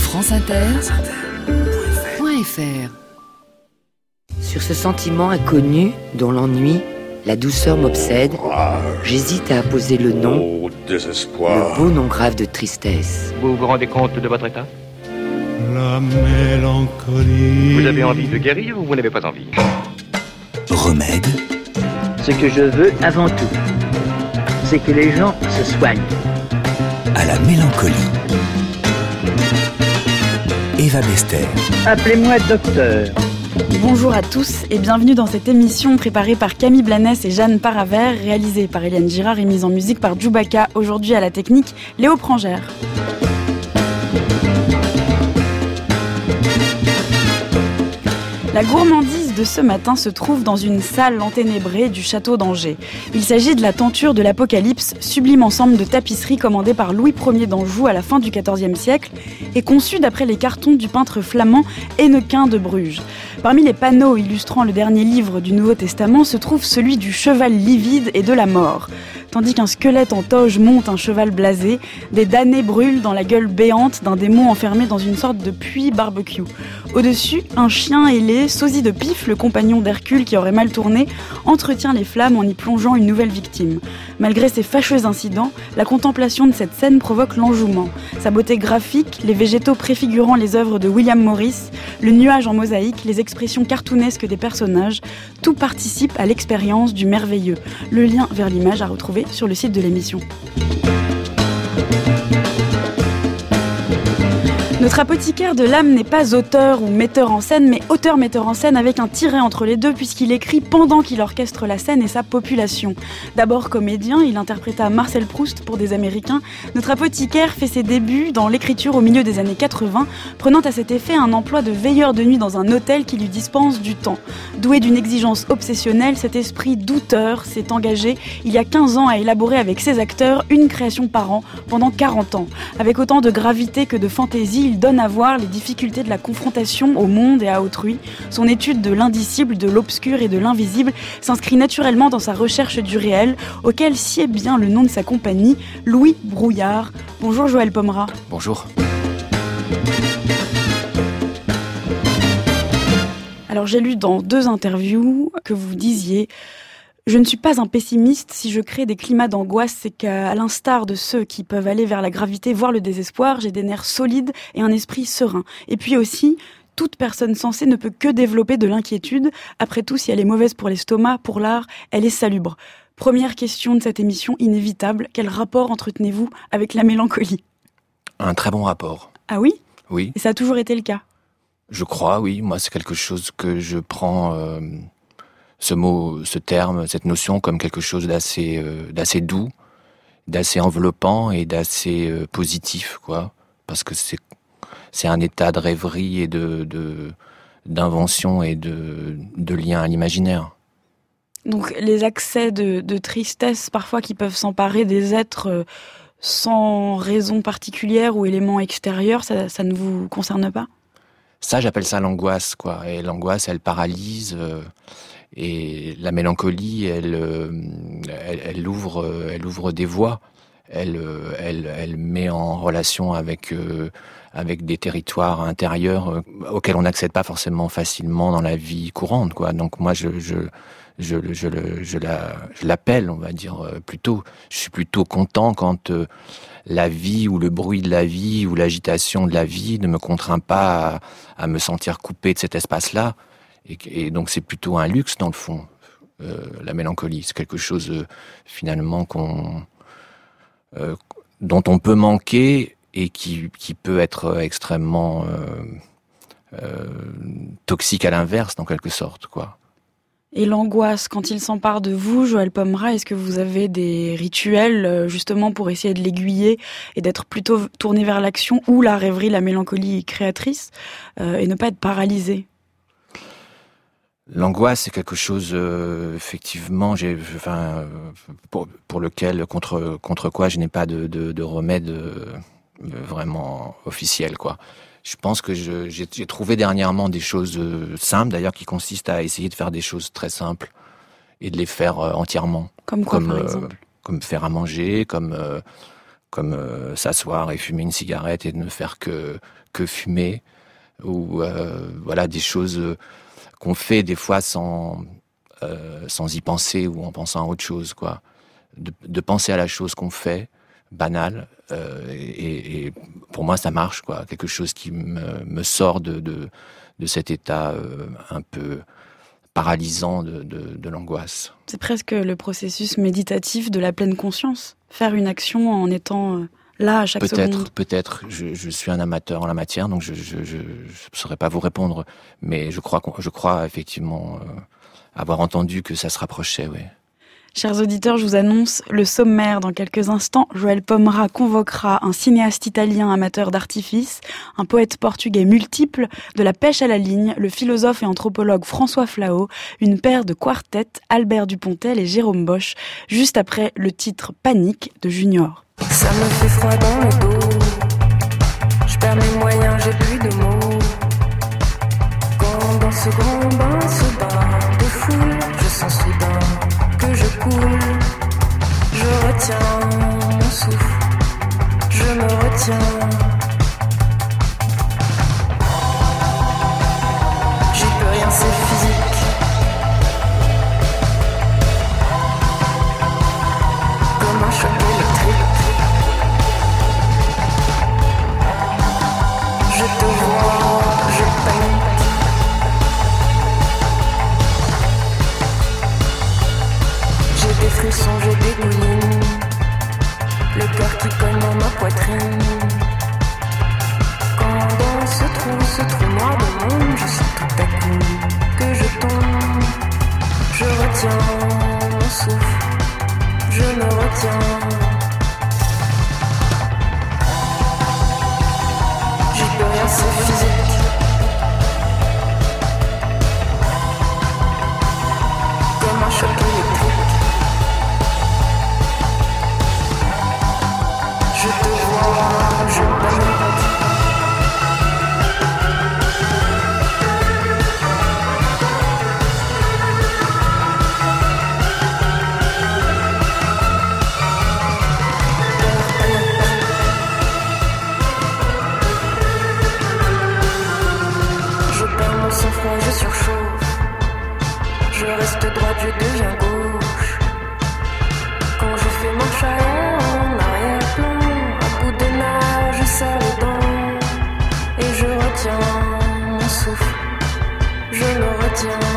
franceinter.fr. Sur ce sentiment inconnu, dont l'ennui, la douceur m'obsède, j'hésite à apposer le nom, le beau nom grave de tristesse. Vous vous rendez compte de votre état ? La mélancolie. Vous avez envie de guérir ou vous n'avez pas envie ? Remède. Ce que je veux avant tout, c'est que les gens se soignent. À la mélancolie. Eva Bester. Appelez-moi docteur. Bonjour à tous et bienvenue dans cette émission préparée par Camille Blanès et Jeanne Paravert, réalisée par Hélène Girard et mise en musique par Djoubaka. Aujourd'hui à la technique, Léo Prangère. La gourmandise de ce matin se trouve dans une salle enténébrée du château d'Angers. Il s'agit de la tenture de l'Apocalypse, sublime ensemble de tapisseries commandé par Louis Ier d'Anjou à la fin du XIVe siècle et conçu d'après les cartons du peintre flamand Hennequin de Bruges. Parmi les panneaux illustrant le dernier livre du Nouveau Testament se trouve celui du cheval livide et de la mort. Tandis qu'un squelette en toge monte un cheval blasé, des damnés brûlent dans la gueule béante d'un démon enfermé dans une sorte de puits barbecue. Au-dessus, un chien ailé, sosie de Pif, le compagnon d'Hercule qui aurait mal tourné, entretient les flammes en y plongeant une nouvelle victime. Malgré ces fâcheux incidents, la contemplation de cette scène provoque l'enjouement. Sa beauté graphique, les végétaux préfigurant les œuvres de William Morris, le nuage en mosaïque, les expressions cartoonesques des personnages, tout participe à l'expérience du merveilleux. Le lien vers l'image à retrouver sur le site de l'émission. Notre apothicaire de l'âme n'est pas auteur ou metteur en scène, mais auteur-metteur en scène avec un tiret entre les deux puisqu'il écrit pendant qu'il orchestre la scène et sa population. D'abord comédien, il interpréta Marcel Proust pour des Américains. Notre apothicaire fait ses débuts dans l'écriture au milieu des années 80, prenant à cet effet un emploi de veilleur de nuit dans un hôtel qui lui dispense du temps. Doué d'une exigence obsessionnelle, cet esprit douteur s'est engagé il y a 15 ans à élaborer avec ses acteurs une création par an pendant 40 ans. Avec autant de gravité que de fantaisie, il donne à voir les difficultés de la confrontation au monde et à autrui. Son étude de l'indicible, de l'obscur et de l'invisible s'inscrit naturellement dans sa recherche du réel, auquel sied bien le nom de sa compagnie, Louis Brouillard. Bonjour Joël Pomera. Bonjour. Alors j'ai lu dans 2 interviews que vous disiez: je ne suis pas un pessimiste si je crée des climats d'angoisse, c'est qu'à l'instar de ceux qui peuvent aller vers la gravité, voire le désespoir, j'ai des nerfs solides et un esprit serein. Et puis aussi, toute personne sensée ne peut que développer de l'inquiétude. Après tout, si elle est mauvaise pour l'estomac, pour l'art, elle est salubre. Première question de cette émission inévitable, quel rapport entretenez-vous avec la mélancolie ? Un très bon rapport. Ah oui ? Oui. Et ça a toujours été le cas ? Je crois, oui. Moi, c'est quelque chose que je prends... ce mot, ce terme, cette notion comme quelque chose d'assez doux, d'assez enveloppant et d'assez positif, quoi. Parce que c'est un état de rêverie et d'invention et de lien à l'imaginaire. Donc les accès de tristesse parfois qui peuvent s'emparer des êtres sans raison particulière ou élément extérieur, ça ne vous concerne pas ? Ça, j'appelle ça l'angoisse, quoi. Et l'angoisse, elle paralyse. Et la mélancolie, elle ouvre des voies. Elle met en relation avec des territoires intérieurs auxquels on n'accède pas forcément facilement dans la vie courante, quoi. Donc moi, je l'appelle, on va dire, plutôt. Je suis plutôt content quand la vie ou le bruit de la vie ou l'agitation de la vie ne me contraint pas à me sentir coupé de cet espace-là. Et donc c'est plutôt un luxe dans le fond, la mélancolie. C'est quelque chose finalement dont on peut manquer et qui peut être extrêmement toxique à l'inverse, dans quelque sorte, quoi. Et l'angoisse, quand il s'empare de vous, Joël Pomera, est-ce que vous avez des rituels justement pour essayer de l'aiguiller et d'être plutôt tourné vers l'action ou la rêverie, la mélancolie créatrice, et ne pas être paralysé ? L'angoisse, c'est quelque chose, effectivement, pour lequel, contre quoi je n'ai pas de remède vraiment officiel, quoi. Je pense que j'ai trouvé dernièrement des choses simples, d'ailleurs, qui consistent à essayer de faire des choses très simples et de les faire entièrement. Comme quoi, par exemple ? Comme faire à manger, comme s'asseoir et fumer une cigarette et de ne faire que fumer, ou des choses qu'on fait des fois sans y penser ou en pensant à autre chose, quoi. De penser à la chose qu'on fait, banale, et pour moi ça marche, quoi. Quelque chose qui me sort de cet état un peu paralysant de l'angoisse. C'est presque le processus méditatif de la pleine conscience. Faire une action en étant là à chaque seconde. Peut-être. Je suis un amateur en la matière, donc je saurais pas vous répondre, mais je crois effectivement avoir entendu que ça se rapprochait, oui. Chers auditeurs, je vous annonce le sommaire dans quelques instants. Joël Pomera convoquera un cinéaste italien amateur d'artifice, un poète portugais multiple, de la pêche à la ligne, le philosophe et anthropologue François Flao, une paire de quartettes, Albert Dupontel et Jérôme Bosch, juste après le titre Panique de Junior. Ça me fait froid dans le dos, je perds mes moyens, j'ai plus de mots. Quand dans ce grand bain, ce bain de foule, je sens soudain que je coule, je retiens mon souffle, je me retiens. J'y peux rien, c'est physique. Comme un choc électrique. Je te vois, je panique. J'ai des frissons, j'ai des goulines, le cœur qui cogne dans ma poitrine. Quand dans ce trou noir de monde, je sens tout à coup que je tombe. Je retiens mon souffle, je me retiens. J'y peux rien, c'est physique. Comme un choc électrique. Je te vois, je panique. Je perds mon sang-froid, je surchauffe. Je reste droite, je deviens gauche. Quand je fais marche arrière en arrière-plan, je serre les dents et je retiens mon souffle, je me retiens.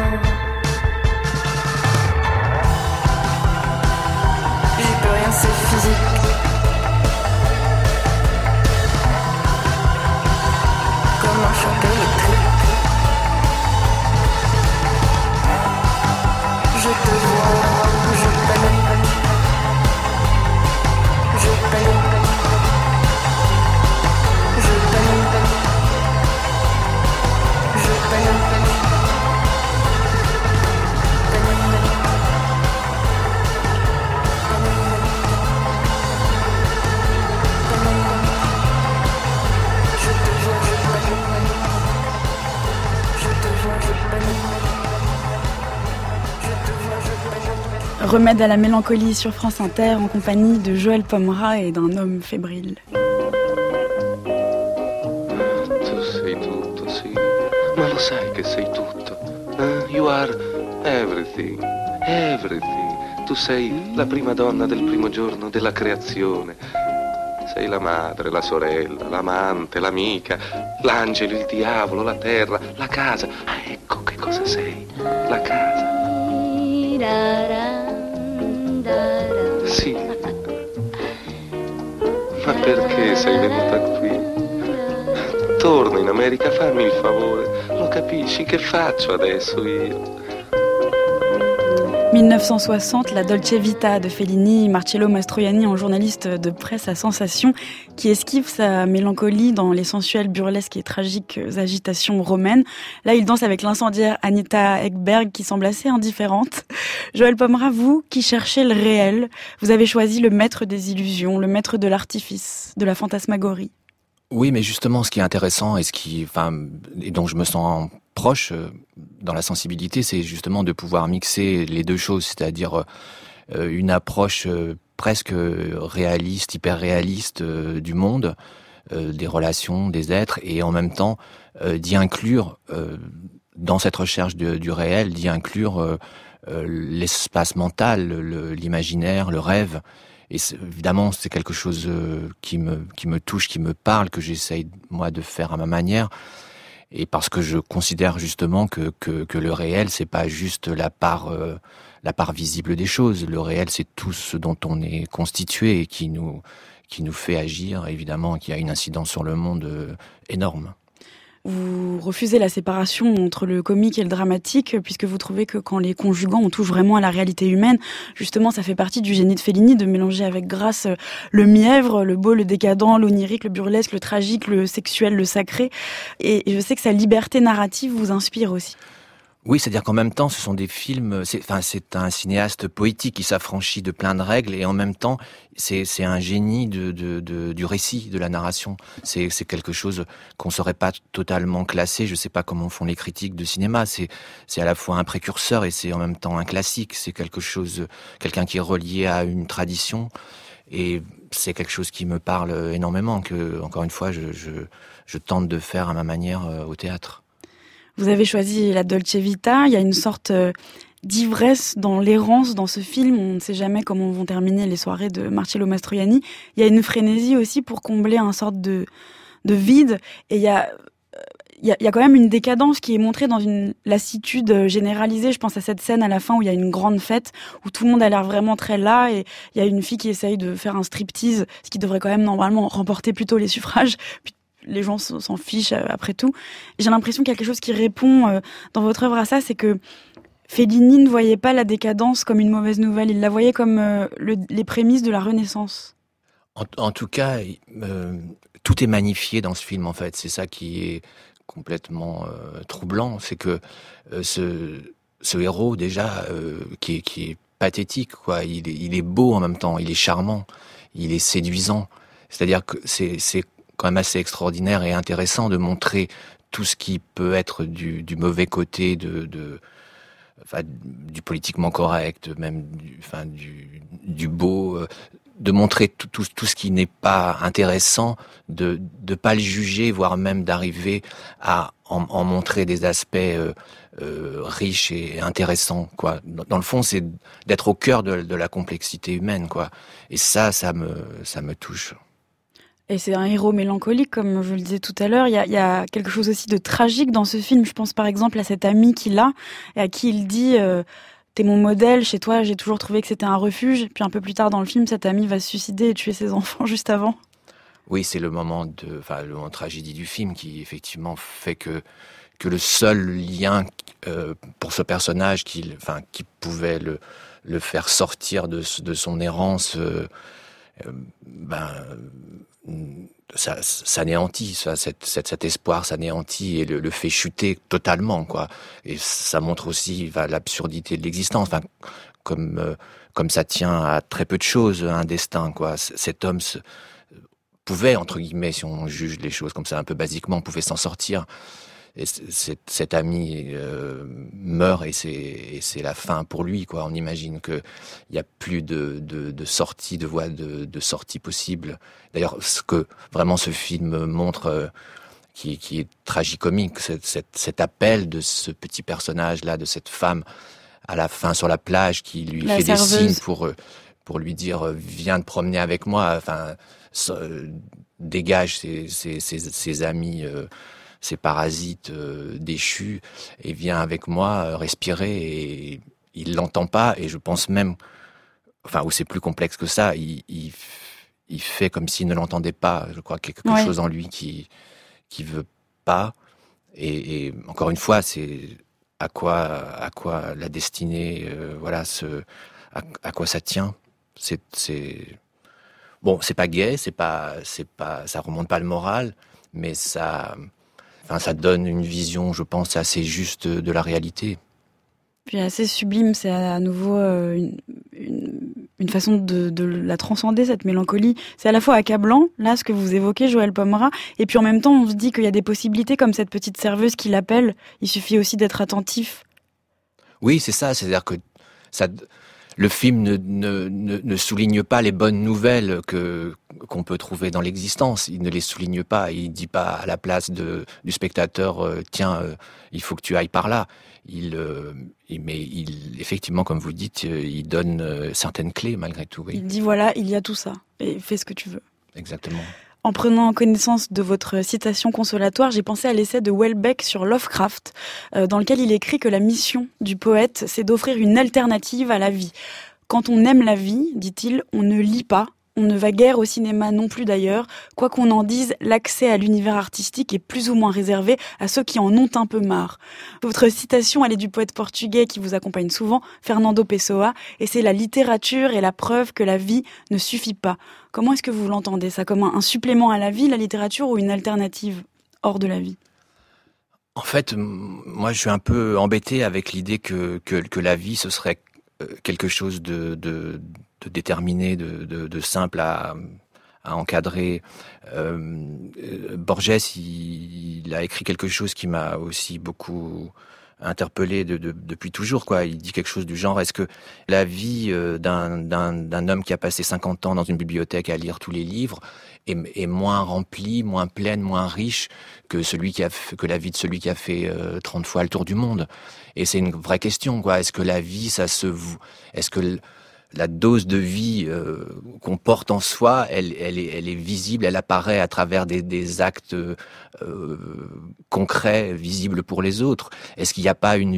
J'y peux rien, c'est physique. Comme un choc électrique. Je te vois, je panique. Je panique. Remède à la mélancolie sur France Inter en compagnie de Joël Pomera et d'un homme fébrile. Tu sei tutto, sì, ma lo sai che sei tutto. You are everything, everything. Tu sei la prima donna del primo giorno della creazione. Sei la madre, la sorella, l'amante, l'amica, l'angelo, il diavolo, la terra, la casa. Ah, ecco che cosa sei, la casa. Sì, ma perché sei venuta qui? Torno in America, fammi il favore, lo capisci? Che faccio adesso io? 1960, la Dolce Vita de Fellini, Marcello Mastroianni en journaliste de presse à sensation, qui esquive sa mélancolie dans les sensuelles, burlesques et tragiques agitations romaines. Là, il danse avec l'incendiaire Anita Ekberg, qui semble assez indifférente. Joël Pomera, vous qui cherchez le réel, vous avez choisi le maître des illusions, le maître de l'artifice, de la fantasmagorie. Oui, mais justement, ce qui est intéressant et et dont je me sens proche dans la sensibilité, c'est justement de pouvoir mixer les deux choses, c'est-à-dire une approche presque réaliste, hyper réaliste du monde, des relations, des êtres, et en même temps d'y inclure dans cette recherche du réel, d'y inclure l'espace mental, l'imaginaire, le rêve. Et évidemment, c'est quelque chose qui me touche, qui me parle, que j'essaye moi de faire à ma manière. Et parce que je considère justement que le réel, c'est pas juste la part visible des choses. Le réel, c'est tout ce dont on est constitué et qui nous fait agir, évidemment, qui a une incidence sur le monde énorme. Vous refusez la séparation entre le comique et le dramatique, puisque vous trouvez que quand les conjuguant, on touche vraiment à la réalité humaine. Justement, ça fait partie du génie de Fellini de mélanger avec grâce le mièvre, le beau, le décadent, l'onirique, le burlesque, le tragique, le sexuel, le sacré. Et je sais que sa liberté narrative vous inspire aussi. Oui, c'est-à-dire qu'en même temps, ce sont des films. C'est un cinéaste poétique qui s'affranchit de plein de règles, et en même temps, c'est un génie du récit, de la narration. C'est quelque chose qu'on saurait pas totalement classer. Je sais pas comment font les critiques de cinéma. C'est à la fois un précurseur et c'est en même temps un classique. C'est quelqu'un qui est relié à une tradition, et c'est quelque chose qui me parle énormément. Que, encore une fois, je tente de faire à ma manière au théâtre. Vous avez choisi la Dolce Vita, il y a une sorte d'ivresse dans l'errance dans ce film, on ne sait jamais comment vont terminer les soirées de Marcello Mastroianni. Il y a une frénésie aussi pour combler un sorte de vide, et il y a quand même une décadence qui est montrée dans une lassitude généralisée. Je pense à cette scène à la fin où il y a une grande fête, où tout le monde a l'air vraiment très las, et il y a une fille qui essaye de faire un striptease, ce qui devrait quand même normalement remporter plutôt les suffrages. Puis les gens s'en fichent après tout. J'ai l'impression qu'il y a quelque chose qui répond dans votre œuvre à ça, c'est que Fellini ne voyait pas la décadence comme une mauvaise nouvelle, il la voyait comme les prémices de la Renaissance. En tout cas, tout est magnifié dans ce film, en fait. C'est ça qui est complètement troublant, c'est que ce héros, déjà, qui est pathétique, quoi. Il est beau en même temps, il est charmant, il est séduisant. C'est-à-dire que c'est quand même assez extraordinaire et intéressant de montrer tout ce qui peut être du mauvais côté du politiquement correct, même du beau, de montrer tout ce qui n'est pas intéressant, de pas le juger, voire même d'arriver à en montrer des aspects riches et intéressants, quoi. Dans le fond, c'est d'être au cœur de la complexité humaine, quoi. Et ça me touche. Et c'est un héros mélancolique, comme je le disais tout à l'heure. Il y a quelque chose aussi de tragique dans ce film. Je pense par exemple à cet ami qu'il a, et à qui il dit t'es mon modèle, chez toi j'ai toujours trouvé que c'était un refuge. Puis un peu plus tard dans le film, cet ami va se suicider et tuer ses enfants juste avant. Oui, c'est le moment de tragédie du film qui effectivement fait que le seul lien pour ce personnage qui pouvait le faire sortir de son errance, ça s'anéantit, cet espoir s'anéantit et le fait chuter totalement, quoi. Et ça montre aussi l'absurdité de l'existence, comme ça tient à très peu de choses, un destin, quoi. Cet homme pouvait, entre guillemets, si on juge les choses comme ça un peu basiquement, pouvait s'en sortir. Et cet ami meurt et c'est la fin pour lui, quoi. On imagine que il y a plus de sortie, de voie de sortie possible. D'ailleurs, ce que vraiment ce film montre, qui est tragicomique, cet appel de ce petit personnage là, de cette femme à la fin sur la plage qui lui fait des signes pour lui dire viens te promener avec moi, dégage ses amis. Ces parasites déchus, et vient avec moi respirer, et il l'entend pas, et je pense même, où c'est plus complexe que ça, il fait comme s'il ne l'entendait pas. Je crois qu'il y a quelque chose en lui qui veut pas, et encore une fois, c'est à quoi la destinée, à quoi ça tient. Bon, c'est pas gai, c'est pas, ça remonte pas le moral, mais ça donne une vision, je pense, assez juste de la réalité. Puis assez sublime, c'est à nouveau une façon de la transcender, cette mélancolie. C'est à la fois accablant, là, ce que vous évoquez, Joël Pomera, et puis en même temps, on se dit qu'il y a des possibilités, comme cette petite serveuse qui l'appelle. Il suffit aussi d'être attentif. Oui, c'est ça, c'est-à-dire que le film ne souligne pas les bonnes nouvelles qu'on peut trouver dans l'existence. Il ne les souligne pas. Il dit pas à la place du spectateur, tiens, il faut que tu ailles par là. Mais effectivement, comme vous dites, il donne certaines clés malgré tout. Oui. Il dit voilà, il y a tout ça et fais ce que tu veux. Exactement. En prenant connaissance de votre citation consolatoire, j'ai pensé à l'essai de Houellebecq sur Lovecraft, dans lequel il écrit que la mission du poète, c'est d'offrir une alternative à la vie. Quand on aime la vie, dit-il, on ne lit pas, on ne va guère au cinéma non plus d'ailleurs. Quoi qu'on en dise, l'accès à l'univers artistique est plus ou moins réservé à ceux qui en ont un peu marre. Votre citation, elle est du poète portugais qui vous accompagne souvent, Fernando Pessoa, et c'est la littérature et la preuve que la vie ne suffit pas. Comment est-ce que vous l'entendez, ça, comme un supplément à la vie, la littérature, ou une alternative hors de la vie ? En fait, moi, je suis un peu embêté avec l'idée que la vie, ce serait quelque chose de déterminé, de simple à encadrer. Borges, il a écrit quelque chose qui m'a aussi beaucoup interpellé depuis toujours, quoi. Il dit quelque chose du genre, est-ce que la vie d'un homme qui a passé 50 ans dans une bibliothèque à lire tous les livres est moins remplie, moins pleine, moins riche que la vie de celui qui a fait 30 fois le tour du monde? Et c'est une vraie question, quoi. Est-ce que la vie, est-ce que la dose de vie qu'on porte en soi, elle est visible, elle apparaît à travers des actes concrets, visibles pour les autres? Est-ce qu'il n'y a pas une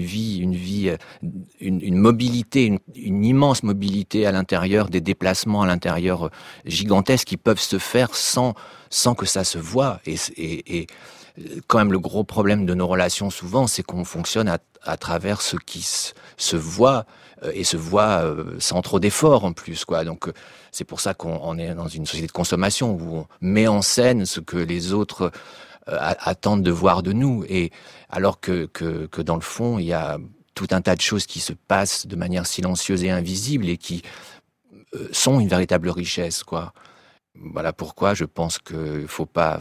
mobilité, une immense mobilité à l'intérieur, des déplacements à l'intérieur gigantesques qui peuvent se faire sans que ça se voie? Et quand même, le gros problème de nos relations souvent, c'est qu'on fonctionne à travers ce qui se voit, et se voit sans trop d'efforts en plus, quoi. Donc c'est pour ça qu'on est dans une société de consommation où on met en scène ce que les autres attendent de voir de nous, et alors que dans le fond il y a tout un tas de choses qui se passent de manière silencieuse et invisible et qui sont une véritable richesse, quoi. Voilà pourquoi je pense qu'il faut pas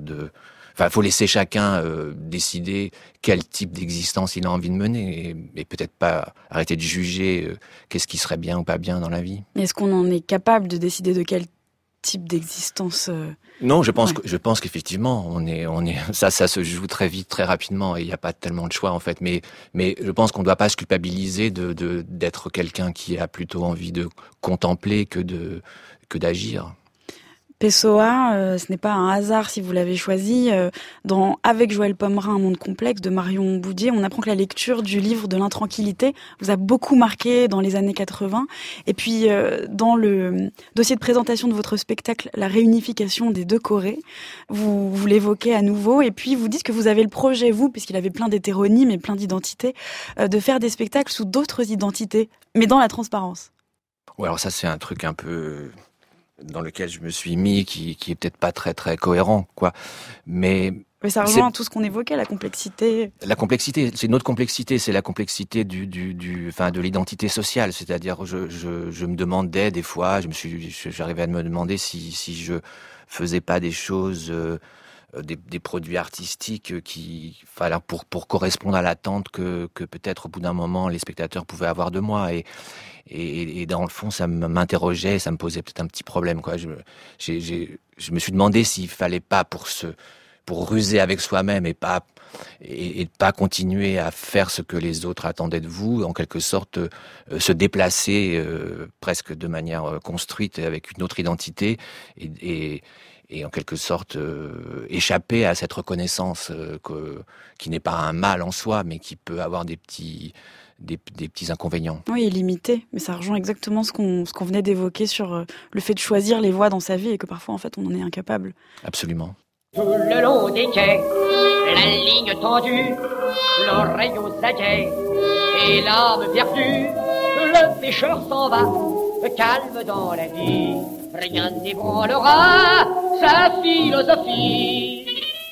faut laisser chacun décider quel type d'existence il a envie de mener, et peut-être pas arrêter de juger qu'est-ce qui serait bien ou pas bien dans la vie. Mais est-ce qu'on en est capable de décider de quel type d'existence Non, je pense qu'effectivement, on est ça se joue très vite, très rapidement, et il n'y a pas tellement de choix en fait. Mais je pense qu'on ne doit pas se culpabiliser d'être quelqu'un qui a plutôt envie de contempler que d'agir. Pessoa, ce n'est pas un hasard si vous l'avez choisi. Dans Avec Joël Pommerin, un monde complexe de Marion Boudier, on apprend que la lecture du livre de l'intranquillité vous a beaucoup marqué dans les années 80. Et puis, dans le dossier de présentation de votre spectacle, La réunification des deux Corées, vous l'évoquez à nouveau. Et puis, vous dites que vous avez le projet, vous, puisqu'il avait plein d'hétéronymes et plein d'identités, de faire des spectacles sous d'autres identités, mais dans la transparence. Ouais, alors ça, c'est un truc un peu dans lequel je me suis mis, qui est peut-être pas très très cohérent, quoi. Mais ça rejoint tout ce qu'on évoquait, la complexité. La complexité, c'est une autre complexité, c'est la complexité de l'identité sociale. C'est-à-dire, je me demandais des fois, j'arrivais à me demander si je faisais pas des choses, des produits artistiques pour correspondre à l'attente que peut-être au bout d'un moment les spectateurs pouvaient avoir de moi, et dans le fond ça m'interrogeait, ça me posait peut-être un petit problème, quoi. Je me suis demandé s'il fallait pas pour ruser avec soi-même et pas continuer à faire ce que les autres attendaient de vous, en quelque sorte se déplacer presque de manière construite avec une autre identité, et en quelque sorte échapper à cette reconnaissance qui n'est pas un mal en soi, mais qui peut avoir des petits inconvénients. Oui, et limité, mais ça rejoint exactement ce qu'on venait d'évoquer sur le fait de choisir les voies dans sa vie, et que parfois en fait on en est incapable. Absolument. Tout le long des quais, la ligne tendue, l'oreille aux aguets, et l'âme perdue, le pêcheur s'en va, calme dans la vie, rien n'ébranlera sa philosophie.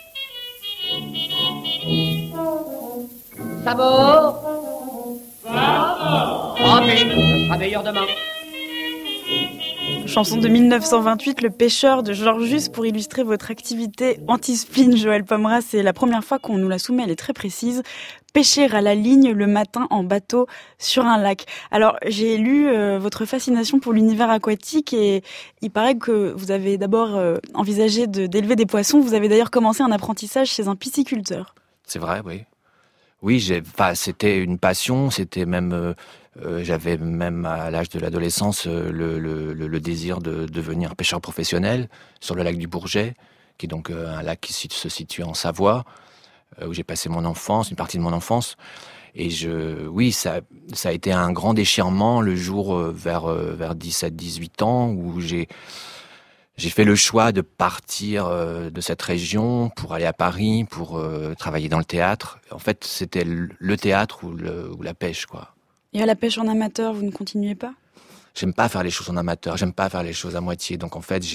Sa mort, tant pis, ce sera meilleur demain. chanson de 1928, Le pêcheur de Georgius, pour illustrer votre activité anti-spin, Joël Pomera. C'est la première fois qu'on nous la soumet, elle est très précise. Pêcher à la ligne le matin en bateau sur un lac. Alors, j'ai lu votre fascination pour l'univers aquatique et il paraît que vous avez d'abord envisagé d'élever des poissons. Vous avez d'ailleurs commencé un apprentissage chez un pisciculteur. C'est vrai, oui. Oui, c'était une passion, c'était même... j'avais même à l'âge de l'adolescence le désir de devenir pêcheur professionnel sur le lac du Bourget, qui est donc un lac qui se situe en Savoie, où j'ai passé mon enfance, une partie de mon enfance. Et ça a été un grand déchirement le jour vers 17-18 ans où j'ai fait le choix de partir de cette région pour aller à Paris, pour travailler dans le théâtre. En fait, c'était le théâtre ou la pêche, quoi. Et à la pêche en amateur, vous ne continuez pas ? J'aime pas faire les choses en amateur, j'aime pas faire les choses à moitié. Donc en fait,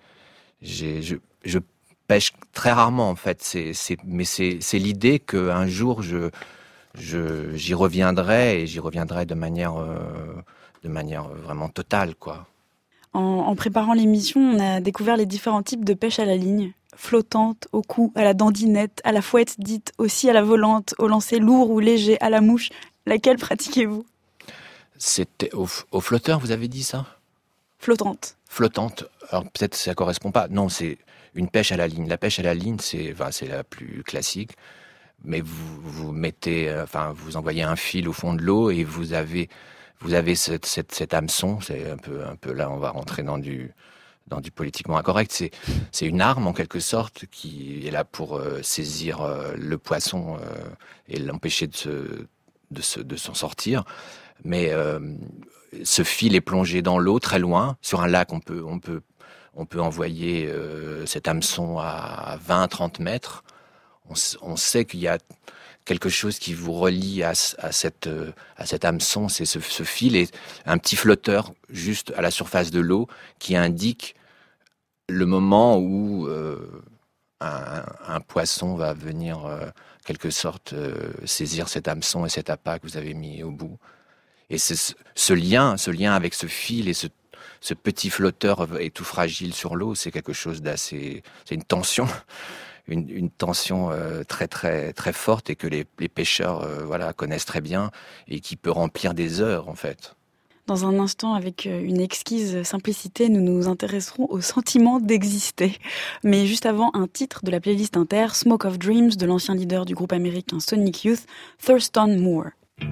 je pêche très rarement en fait. Mais c'est l'idée qu'un jour j'y reviendrai et j'y reviendrai de manière vraiment totale, quoi. En préparant l'émission, on a découvert les différents types de pêche à la ligne. Flottante, au cou, à la dandinette, à la fouette dite, aussi à la volante, au lancer lourd ou léger, à la mouche. Laquelle pratiquez-vous ? C'était au flotteur, vous avez dit ça ? Flottante. Flottante. Alors peut-être ça correspond pas. Non, c'est une pêche à la ligne. La pêche à la ligne, c'est la plus classique. Mais vous envoyez un fil au fond de l'eau et vous avez cet hameçon. C'est un peu là, on va rentrer dans du politiquement incorrect. C'est une arme en quelque sorte qui est là pour saisir le poisson et l'empêcher de s'en sortir. Mais ce fil est plongé dans l'eau très loin. Sur un lac, on peut envoyer cet hameçon à 20-30 mètres. On sait qu'il y a quelque chose qui vous relie à cet hameçon. C'est ce fil et un petit flotteur juste à la surface de l'eau qui indique le moment où un poisson va venir quelque sorte saisir cet hameçon et cet appât que vous avez mis au bout. Et c'est ce lien avec ce fil et ce petit flotteur et tout fragile sur l'eau, c'est quelque chose d'assez... C'est une tension, une tension très très très forte et que les pêcheurs connaissent très bien et qui peut remplir des heures en fait. Dans un instant, avec une exquise simplicité, nous nous intéresserons au sentiment d'exister. Mais juste avant, un titre de la playlist Inter, Smoke of Dreams, de l'ancien leader du groupe américain Sonic Youth, Thurston Moore.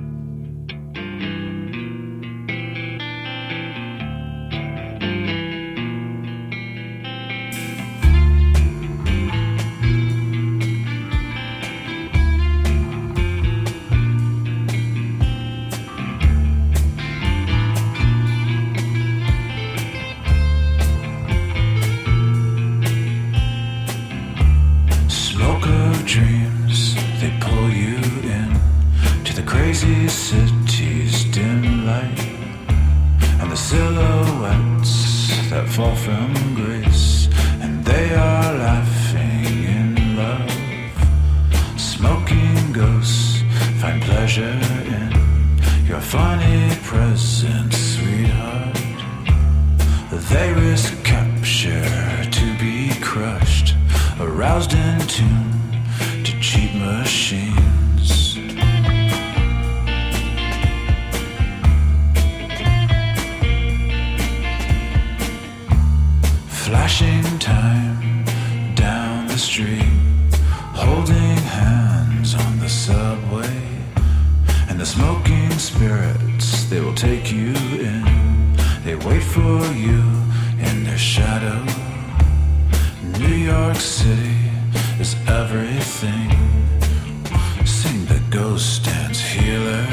Dreams, they pull you in to the crazy city's dim light and the silhouettes that fall from grace, and they are laughing in love. Smoking ghosts find pleasure in your funny presence, sweetheart. They risk capture to be crushed, aroused in tune to cheap machines. Flashing time down the street, holding hands on the subway, and the smoking spirits, they will take you in. They wait for you in their shadow. New York City is everything. Sing the ghost dance healers.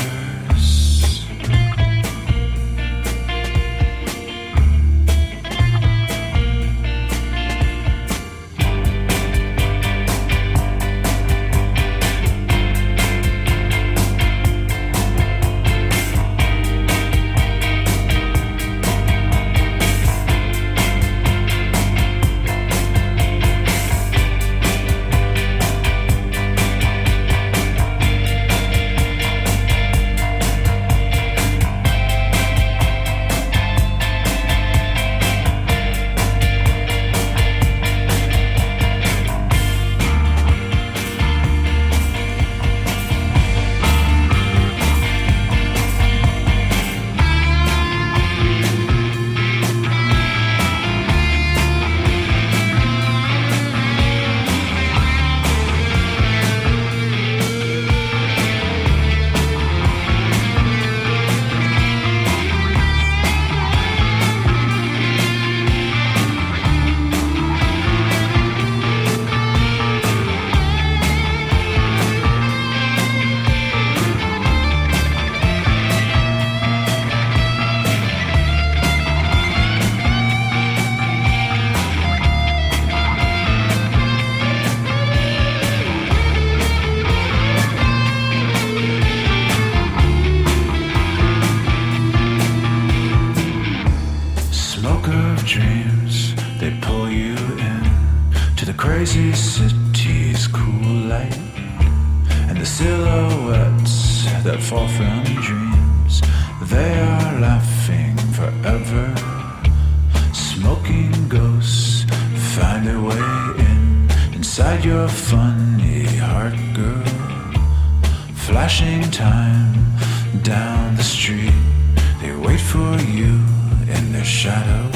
that fall from dreams. They are laughing forever. Smoking ghosts find their way inside your funny heart, girl. Flashing time down the street, they wait for you in their shadow.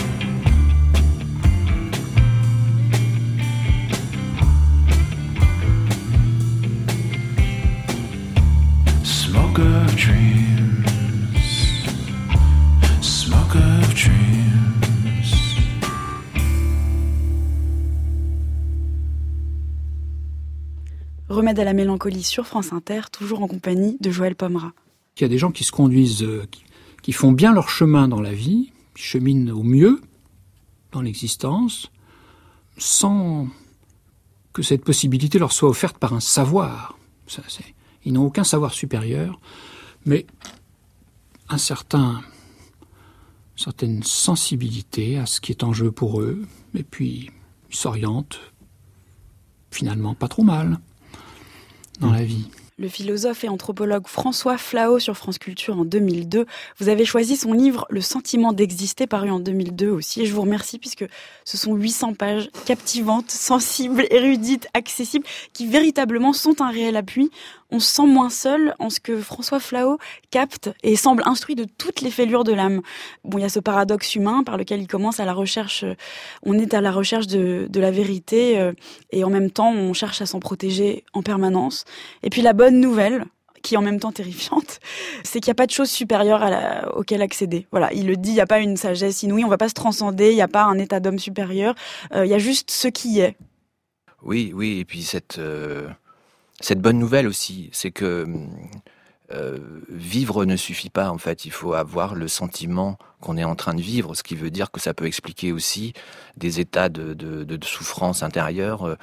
Smoke of dreams, smoke of dreams. Remède à la mélancolie sur France Inter, toujours en compagnie de Joël Pomera. Il y a des gens qui se conduisent, qui font bien leur chemin dans la vie, qui cheminent au mieux dans l'existence, sans que cette possibilité leur soit offerte par un savoir. Ils n'ont aucun savoir supérieur, mais une certaine sensibilité à ce qui est en jeu pour eux, et puis ils s'orientent finalement pas trop mal dans la vie. Le philosophe et anthropologue François Flao sur France Culture en 2002. Vous avez choisi son livre « Le sentiment d'exister » paru en 2002 aussi. Et je vous remercie puisque ce sont 800 pages captivantes, sensibles, érudites, accessibles, qui véritablement sont un réel appui. On se sent moins seul en ce que François Flao capte et semble instruit de toutes les fêlures de l'âme. Bon, il y a ce paradoxe humain par lequel il commence à la recherche. On est à la recherche de la vérité et en même temps, on cherche à s'en protéger en permanence. Et puis la bonne nouvelle, qui est en même temps terrifiante, c'est qu'il n'y a pas de chose supérieure auquel accéder. Voilà, il le dit, il n'y a pas une sagesse inouïe, on ne va pas se transcender, il n'y a pas un état d'homme supérieur, il y a juste ce qui est. Oui, et puis cette bonne nouvelle aussi, c'est que vivre ne suffit pas, en fait. Il faut avoir le sentiment qu'on est en train de vivre, ce qui veut dire que ça peut expliquer aussi des états de souffrance intérieure.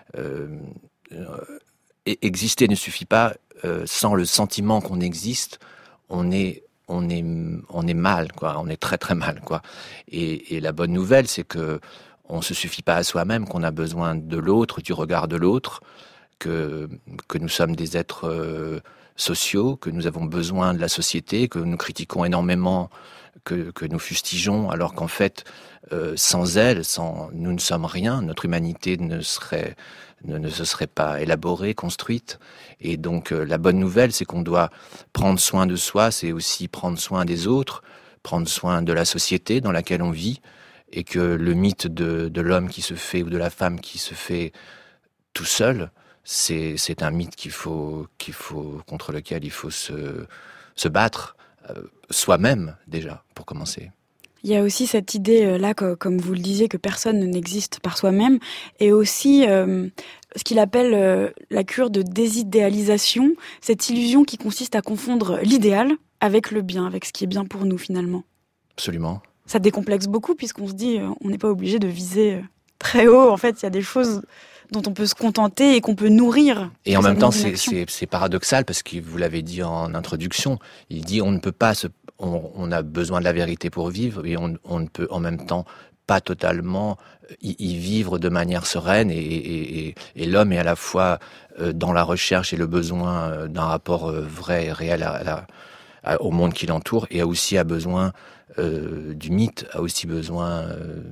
Exister ne suffit pas. Sans le sentiment qu'on existe, on est mal, quoi. On est très très mal, quoi. Et la bonne nouvelle, c'est que on se suffit pas à soi-même, qu'on a besoin de l'autre, du regard de l'autre, que nous sommes des êtres sociaux, que nous avons besoin de la société, que nous critiquons énormément, que nous fustigeons, alors qu'en fait, sans elle, nous ne sommes rien. Notre humanité ne se serait pas élaborée, construite. Et donc, la bonne nouvelle, c'est qu'on doit prendre soin de soi, c'est aussi prendre soin des autres, prendre soin de la société dans laquelle on vit, et que le mythe de l'homme qui se fait ou de la femme qui se fait tout seul, c'est un mythe contre lequel il faut se battre, soi-même déjà, pour commencer. Il y a aussi cette idée-là, comme vous le disiez, que personne n'existe par soi-même, et aussi ce qu'il appelle la cure de désidéalisation, cette illusion qui consiste à confondre l'idéal avec le bien, avec ce qui est bien pour nous finalement. Absolument. Ça décomplexe beaucoup puisqu'on se dit on n'est pas obligé de viser très haut. En fait, il y a des choses dont on peut se contenter et qu'on peut nourrir. Et en même temps, c'est paradoxal parce que vous l'avez dit en introduction, il dit on ne peut pas on a besoin de la vérité pour vivre et on ne peut en même temps pas totalement y vivre de manière sereine et l'homme est à la fois dans la recherche et le besoin d'un rapport vrai et réel au monde qui l'entoure et aussi a besoin du mythe, a aussi besoin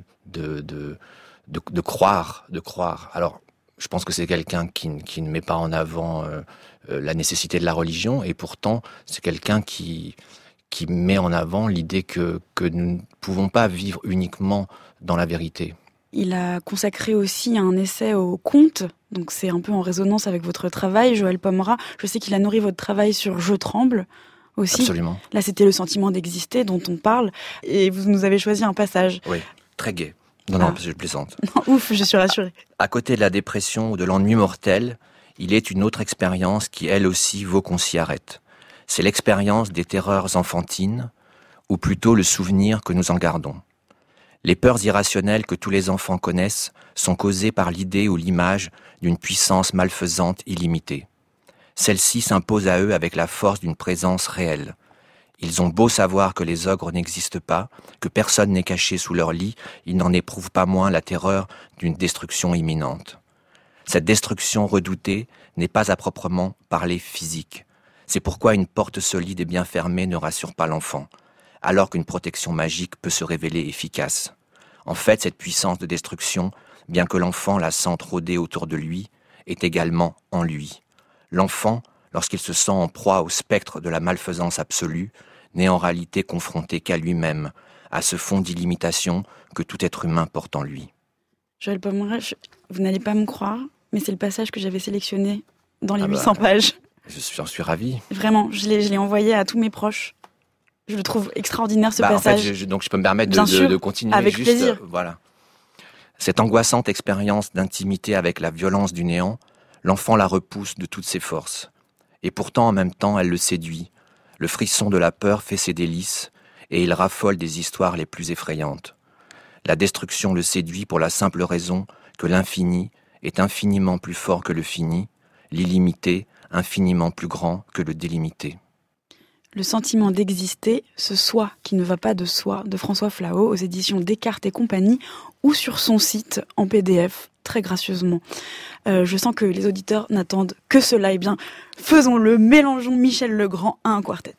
de croire. Alors, je pense que c'est quelqu'un qui ne met pas en avant la nécessité de la religion et pourtant c'est quelqu'un qui met en avant l'idée que nous ne pouvons pas vivre uniquement dans la vérité. Il a consacré aussi un essai au conte, donc c'est un peu en résonance avec votre travail, Joël Pomera. Je sais qu'il a nourri votre travail sur Je tremble aussi. Absolument. Là, c'était le sentiment d'exister dont on parle, et vous nous avez choisi un passage. Oui, très gai. Non, je plaisante. Non, ouf, je suis rassurée. À côté de la dépression ou de l'ennui mortel, il est une autre expérience qui, elle aussi, vaut qu'on s'y arrête. C'est l'expérience des terreurs enfantines, ou plutôt le souvenir que nous en gardons. Les peurs irrationnelles que tous les enfants connaissent sont causées par l'idée ou l'image d'une puissance malfaisante illimitée. Celle-ci s'impose à eux avec la force d'une présence réelle. Ils ont beau savoir que les ogres n'existent pas, que personne n'est caché sous leur lit, ils n'en éprouvent pas moins la terreur d'une destruction imminente. Cette destruction redoutée n'est pas à proprement parler physique. C'est pourquoi une porte solide et bien fermée ne rassure pas l'enfant, alors qu'une protection magique peut se révéler efficace. En fait, cette puissance de destruction, bien que l'enfant la sente rôder autour de lui, est également en lui. L'enfant, lorsqu'il se sent en proie au spectre de la malfaisance absolue, n'est en réalité confronté qu'à lui-même, à ce fond d'illimitation que tout être humain porte en lui. Joël Pommeret, vous n'allez pas me croire, mais c'est le passage que j'avais sélectionné dans les 800 pages. J'en suis ravi. Vraiment, je l'ai envoyé à tous mes proches. Je le trouve extraordinaire, ce passage. En fait, donc je peux me permettre de continuer. Avec plaisir. Voilà. Cette angoissante expérience d'intimité avec la violence du néant, l'enfant la repousse de toutes ses forces. Et pourtant, en même temps, elle le séduit. Le frisson de la peur fait ses délices, et il raffole des histoires les plus effrayantes. La destruction le séduit pour la simple raison que l'infini est infiniment plus fort que le fini, l'illimité infiniment plus grand que le délimité. Le sentiment d'exister, ce soi qui ne va pas de soi, de François Flao, aux éditions Descartes et compagnie, ou sur son site en PDF, très gracieusement. Je sens que les auditeurs n'attendent que cela. Eh bien, faisons-le, mélangeons Michel Legrand à un quartet.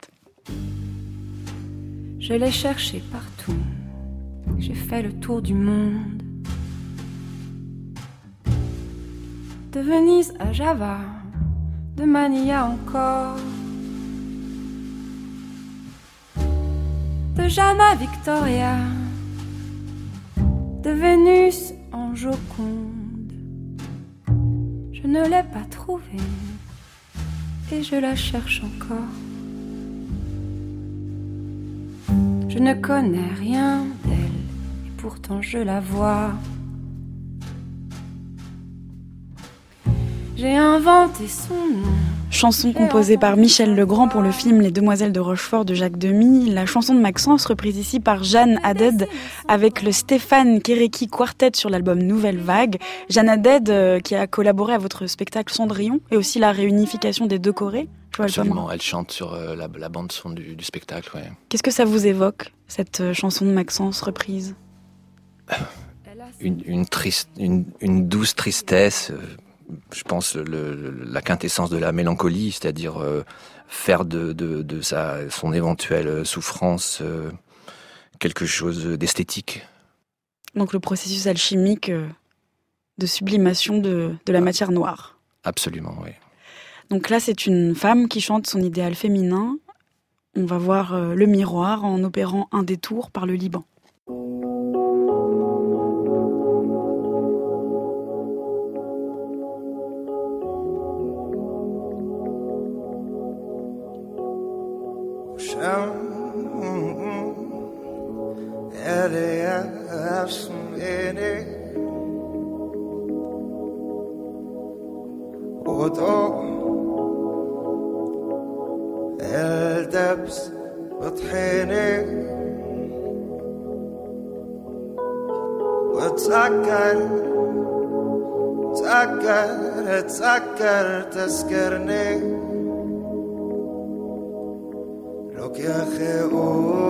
Je l'ai cherché partout, j'ai fait le tour du monde. De Venise à Java, de Manilla encore. De Jeanne à Victoria, de Vénus en Joconde. Je ne l'ai pas trouvée et je la cherche encore. Je ne connais rien d'elle et pourtant je la vois. J'ai inventé son nom. Chanson composée par Michel Legrand pour le film Les Demoiselles de Rochefort de Jacques Demy. La chanson de Maxence, reprise ici par Jeanne Haddad avec le Stéphane Kéréki Quartet sur l'album Nouvelle Vague. Jeanne Haddad qui a collaboré à votre spectacle Cendrillon et aussi la réunification des deux Corées. Absolument, elle chante sur la bande-son du spectacle. Ouais. Qu'est-ce que ça vous évoque, cette chanson de Maxence reprise ? Une douce tristesse. Je pense la quintessence de la mélancolie, c'est-à-dire faire de son éventuelle souffrance quelque chose d'esthétique. Donc le processus alchimique de sublimation de la matière noire. Absolument, oui. Donc là, c'est une femme qui chante son idéal féminin. On va voir le miroir en opérant un détour par le Liban. الدبس بطحيني وتسكر تسكرني لك يا أخي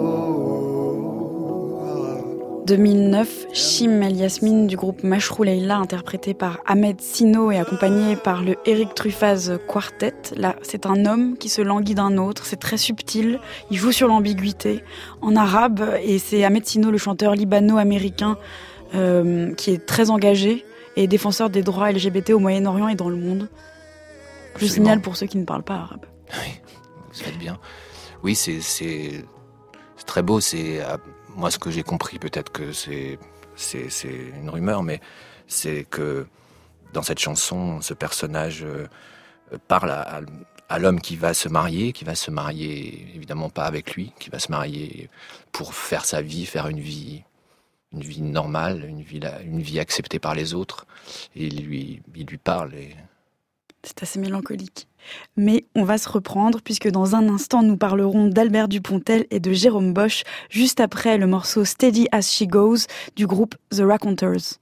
2009, Chim El Yasmine du groupe Mashrou Leila, interprété par Ahmed Sino et accompagné par le Eric Truffaz Quartet. Là, c'est un homme qui se languit d'un autre, c'est très subtil, il joue sur l'ambiguïté en arabe, et c'est Ahmed Sino, le chanteur libano-américain, qui est très engagé et défenseur des droits LGBT au Moyen-Orient et dans le monde. Je signale pour ceux qui ne parlent pas arabe. Oui, vous faites bien. Oui, c'est très beau, c'est... Moi, ce que j'ai compris, peut-être que c'est une rumeur, mais c'est que dans cette chanson, ce personnage parle à l'homme qui va se marier évidemment pas avec lui, qui va se marier pour faire sa vie, faire une vie normale, une vie acceptée par les autres. Et il lui parle. Et... C'est assez mélancolique. Mais on va se reprendre puisque dans un instant nous parlerons d'Albert Dupontel et de Jérôme Bosch juste après le morceau Steady As She Goes du groupe The Raconteurs.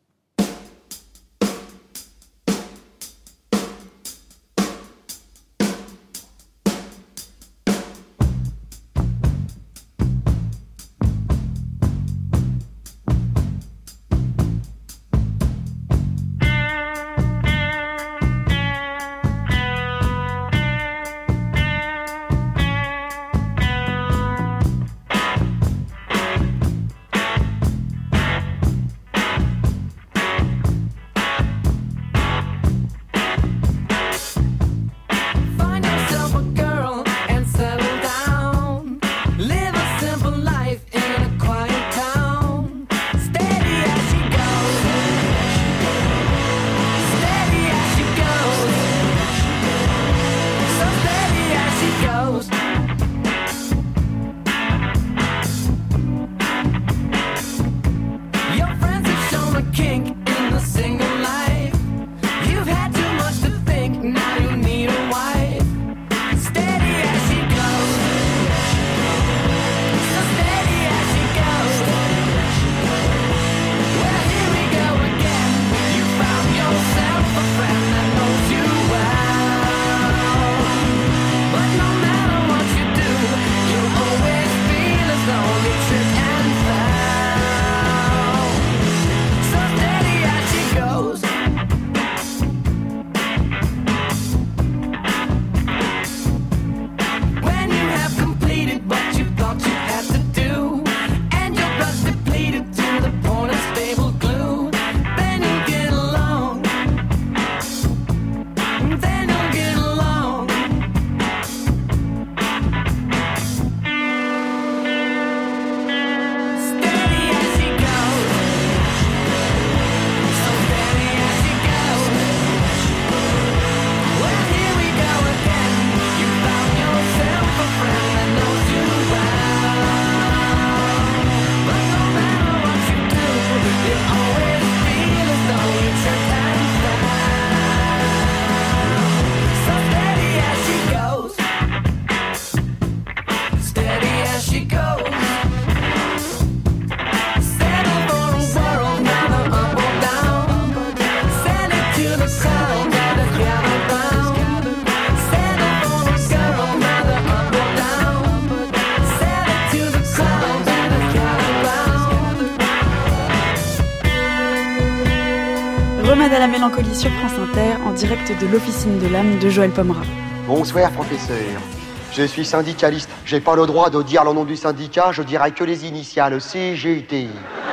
Mélancolie sur France Inter, en direct de l'Officine de l'âme de Joël Pomera. Bonsoir, professeur. Je suis syndicaliste. J'ai pas le droit de dire le nom du syndicat, je dirais que les initiales CGT.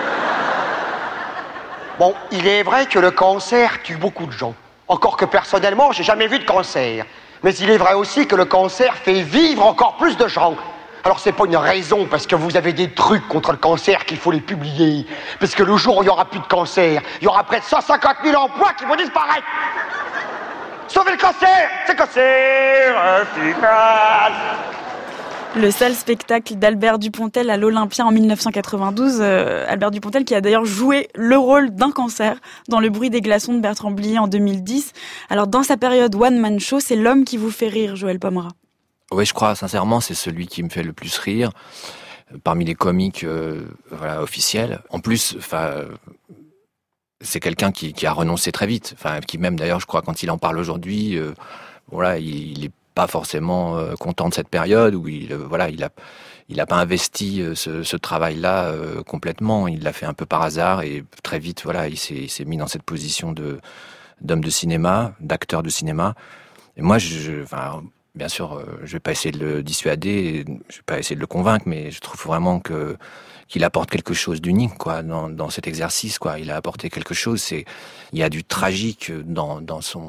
Bon, il est vrai que le cancer tue beaucoup de gens. Encore que personnellement, j'ai jamais vu de cancer. Mais il est vrai aussi que le cancer fait vivre encore plus de gens. Alors c'est pas une raison parce que vous avez des trucs contre le cancer qu'il faut les publier. Parce que le jour où il y aura plus de cancer, il y aura près de 150 000 emplois qui vont disparaître. Sauvez le cancer, c'est cancer efficace. Le sale spectacle d'Albert Dupontel à l'Olympia en 1992. Albert Dupontel qui a d'ailleurs joué le rôle d'un cancer dans Le bruit des glaçons de Bertrand Blier en 2010. Alors dans sa période One Man Show, c'est l'homme qui vous fait rire, Joël Pomera. Oui, je crois sincèrement, c'est celui qui me fait le plus rire parmi les comiques officiels. En plus, c'est quelqu'un qui a renoncé très vite, qui même d'ailleurs, je crois, quand il en parle aujourd'hui, il est pas forcément content de cette période où il a pas investi ce travail-là complètement. Il l'a fait un peu par hasard et très vite, il s'est mis dans cette position d'homme de cinéma, d'acteur de cinéma. Et moi, bien sûr, je vais pas essayer de le dissuader, je vais pas essayer de le convaincre, mais je trouve vraiment qu'il apporte quelque chose d'unique, quoi, dans cet exercice, quoi. Il a apporté quelque chose. Il y a du tragique dans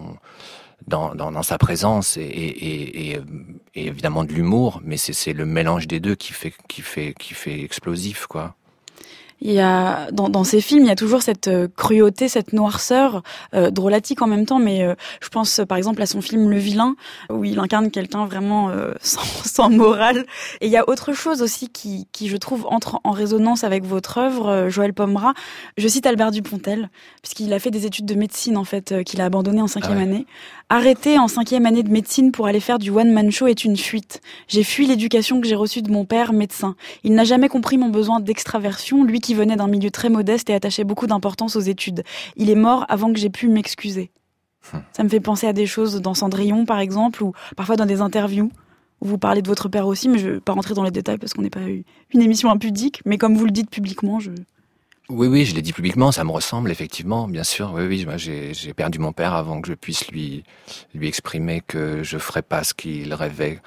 sa présence et évidemment de l'humour, mais c'est le mélange des deux qui fait explosif, quoi. Il y a dans ces films, il y a toujours cette cruauté, cette noirceur, drôlatique en même temps. Mais je pense par exemple à son film Le Vilain, où il incarne quelqu'un vraiment sans morale. Et il y a autre chose aussi qui je trouve entre en résonance avec votre œuvre, Joël Pomera. Je cite Albert Dupontel, puisqu'il a fait des études de médecine en fait, qu'il a abandonné en 5e année. Arrêter en 5e année de médecine pour aller faire du one-man show est une fuite. J'ai fui l'éducation que j'ai reçue de mon père, médecin. Il n'a jamais compris mon besoin d'extraversion, lui qui venait d'un milieu très modeste et attachait beaucoup d'importance aux études. Il est mort avant que j'ai pu m'excuser. Ça me fait penser à des choses dans Cendrillon, par exemple, ou parfois dans des interviews où vous parlez de votre père aussi, mais je ne vais pas rentrer dans les détails parce qu'on n'est pas une émission impudique, mais comme vous le dites publiquement, Oui, je l'ai dit publiquement, ça me ressemble, effectivement, bien sûr. Oui, moi, j'ai perdu mon père avant que je puisse lui exprimer que je ferais pas ce qu'il rêvait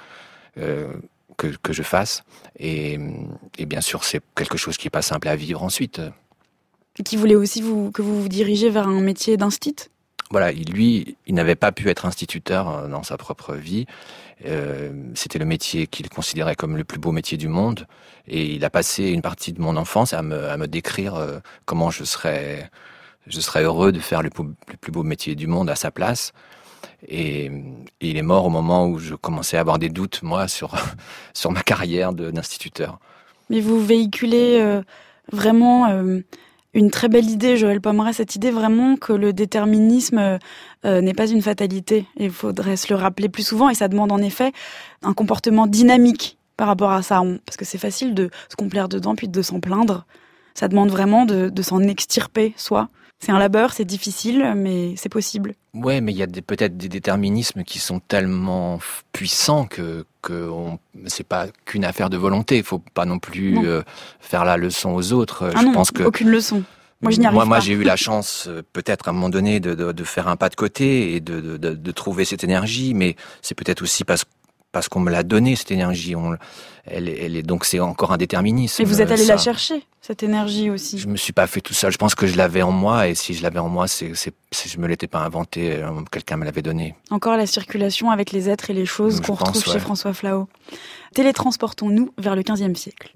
que je fasse. Et bien sûr, c'est quelque chose qui est pas simple à vivre ensuite. Et qui voulait aussi que vous vous dirigez vers un métier d'instit ? Voilà, il n'avait pas pu être instituteur dans sa propre vie. C'était le métier qu'il considérait comme le plus beau métier du monde. Et il a passé une partie de mon enfance à me décrire comment je serais heureux de faire le plus beau métier du monde à sa place. Et il est mort au moment où je commençais à avoir des doutes, moi, sur ma carrière d'instituteur. Mais vous véhiculez vraiment une très belle idée, Joël Pomera, cette idée vraiment que le déterminisme n'est pas une fatalité. Il faudrait se le rappeler plus souvent et ça demande en effet un comportement dynamique par rapport à ça. Parce que c'est facile de se complaire dedans puis de s'en plaindre. Ça demande vraiment de s'en extirper, soi. C'est un labeur, c'est difficile, mais c'est possible. Ouais, mais il y a peut-être des déterminismes qui sont tellement puissants que c'est pas qu'une affaire de volonté. Il faut pas non plus faire la leçon aux autres. Je pense que aucune leçon. Moi, je n'y arrive pas. Moi, j'ai eu la chance, peut-être à un moment donné, de faire un pas de côté et de trouver cette énergie, mais c'est peut-être aussi parce qu'on me l'a donnée, cette énergie. Elle est donc c'est encore un déterminisme. Et vous êtes allé la chercher, cette énergie aussi. Je me suis pas fait tout seul. Je pense que je l'avais en moi, et si je l'avais en moi, je me l'étais pas inventé. Quelqu'un me l'avait donné. Encore la circulation avec les êtres et les choses qu'on retrouve chez François Flao. Télétransportons-nous vers le XVe siècle.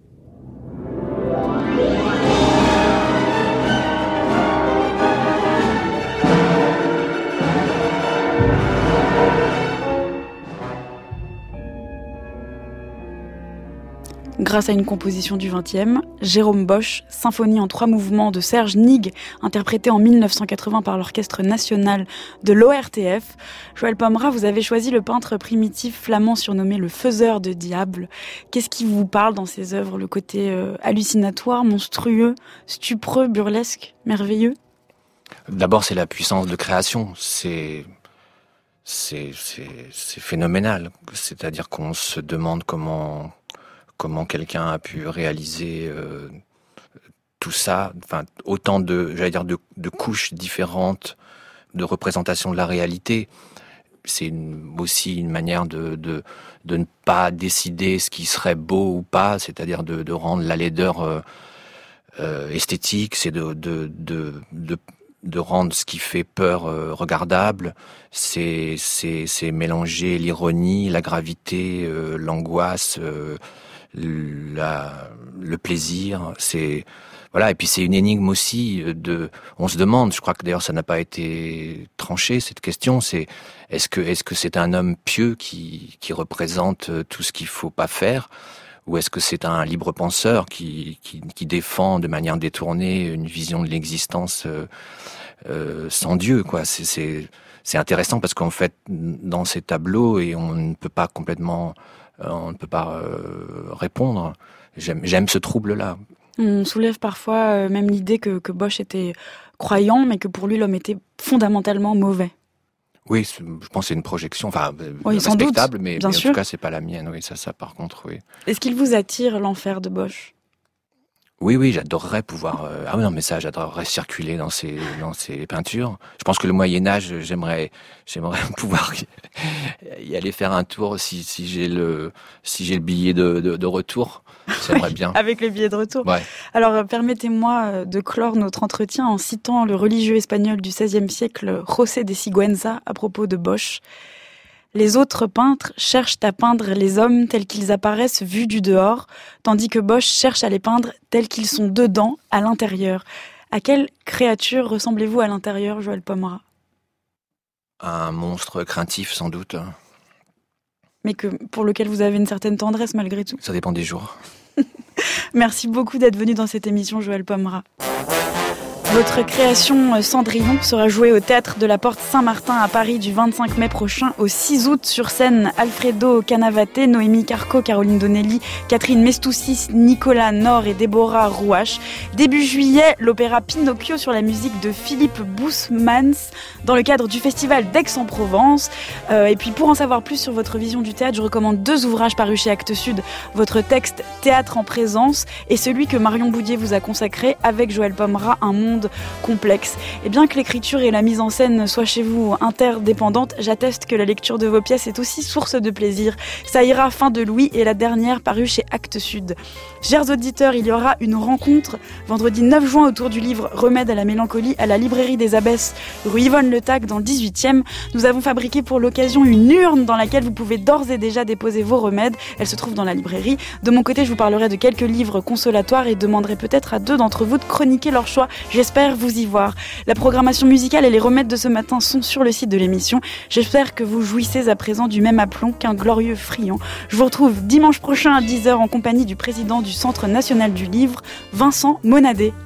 Grâce à une composition du XXe, Jérôme Bosch, symphonie en 3 mouvements de Serge Nigg, interprétée en 1980 par l'Orchestre National de l'ORTF. Joël Pomera, vous avez choisi le peintre primitif flamand surnommé le faiseur de diables. Qu'est-ce qui vous parle dans ses œuvres ? Le côté hallucinatoire, monstrueux, stupreux, burlesque, merveilleux ? D'abord, c'est la puissance de création. C'est phénoménal. C'est-à-dire qu'on se demande comment quelqu'un a pu réaliser tout ça, enfin autant de couches différentes de représentation de la réalité. C'est aussi une manière de ne pas décider ce qui serait beau ou pas, c'est-à-dire de rendre la laideur esthétique, c'est de rendre ce qui fait peur regardable, c'est mélanger l'ironie, la gravité, l'angoisse, le plaisir, voilà, et puis c'est une énigme aussi on se demande, je crois que d'ailleurs ça n'a pas été tranché cette question, c'est est-ce que c'est un homme pieux qui représente tout ce qu'il faut pas faire, ou est-ce que c'est un libre penseur qui défend de manière détournée une vision de l'existence sans Dieu, quoi. C'est intéressant parce qu'en fait dans ces tableaux, et on ne peut pas répondre. J'aime ce trouble-là. On soulève parfois même l'idée que Bosch était croyant, mais que pour lui l'homme était fondamentalement mauvais. Oui, je pense que c'est une projection, oui, respectable, mais en sûr. tout cas c'est pas la mienne. Oui, ça par contre, oui. Est-ce qu'il vous attire l'enfer de Bosch ? Oui, j'adorerais pouvoir. Ah oui, non, mais ça, j'adorerais circuler dans ces peintures. Je pense que le Moyen Âge, j'aimerais pouvoir y aller faire un tour si j'ai le billet de retour. J'aimerais bien. Avec le billet de retour. Ouais. Alors, permettez-moi de clore notre entretien en citant le religieux espagnol du XVIe siècle, José de Sigüenza, à propos de Bosch. Les autres peintres cherchent à peindre les hommes tels qu'ils apparaissent vus du dehors, tandis que Bosch cherche à les peindre tels qu'ils sont dedans, à l'intérieur. À quelle créature ressemblez-vous à l'intérieur, Joël Pomera ? Un monstre craintif, sans doute. Mais pour lequel vous avez une certaine tendresse malgré tout. Ça dépend des jours. Merci beaucoup d'être venu dans cette émission, Joël Pomera. Votre création Cendrillon sera jouée au Théâtre de la Porte Saint-Martin à Paris du 25 mai prochain au 6 août sur scène. Alfredo Canavate, Noémie Carco, Caroline Donnelly, Catherine Mestoussis, Nicolas Nord et Déborah Rouache. Début juillet, l'opéra Pinocchio sur la musique de Philippe Bousmans dans le cadre du festival d'Aix-en-Provence. Et puis pour en savoir plus sur votre vision du théâtre, je recommande 2 ouvrages parus chez Actes Sud. Votre texte Théâtre en présence et celui que Marion Boudier vous a consacré avec Joël Pomera, Un monde complexe. Et bien que l'écriture et la mise en scène soient chez vous interdépendantes, j'atteste que la lecture de vos pièces est aussi source de plaisir. Ça ira, Fin de Louis est la dernière parue chez Actes Sud. Chers auditeurs, il y aura une rencontre vendredi 9 juin autour du livre Remède à la mélancolie à la librairie des Abbesses, rue Yvonne Le Tac dans le 18e. Nous avons fabriqué pour l'occasion une urne dans laquelle vous pouvez d'ores et déjà déposer vos remèdes. Elle se trouve dans la librairie. De mon côté, je vous parlerai de quelques livres consolatoires et demanderai peut-être à 2 d'entre vous de chroniquer leur choix. J'espère vous y voir. La programmation musicale et les remèdes de ce matin sont sur le site de l'émission. J'espère que vous jouissez à présent du même aplomb qu'un glorieux friand. Je vous retrouve dimanche prochain à 10h en compagnie du président du Centre national du livre, Vincent Monadé.